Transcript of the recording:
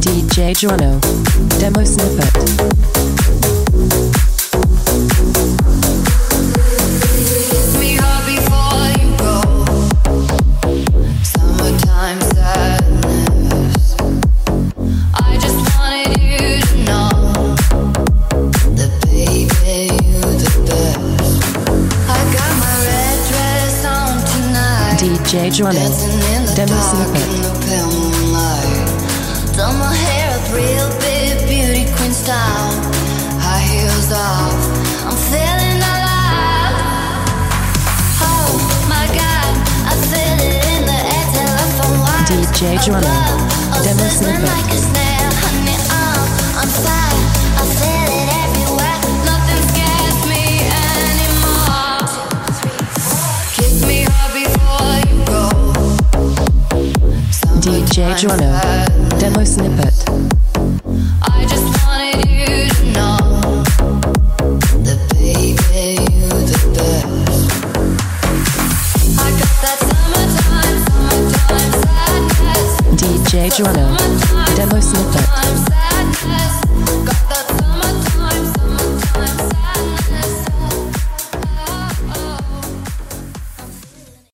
DJ Jono, demo snippet. DJ Jono, demo snippet. Done my hair up real big, beauty queen style. High heels off, I'm feeling alive. Oh my God, I feel it in the air, telephone wire. DJ Jono, demo snippet. Like a snare, honey, I'm fire. I feel it everywhere, nothing scares me anymore. Kick me hard before you go. DJ Jono, demo snippet. I just wanted you to know that baby, you're the best. I got that summertime sadness. DJ Jono, demo snippet.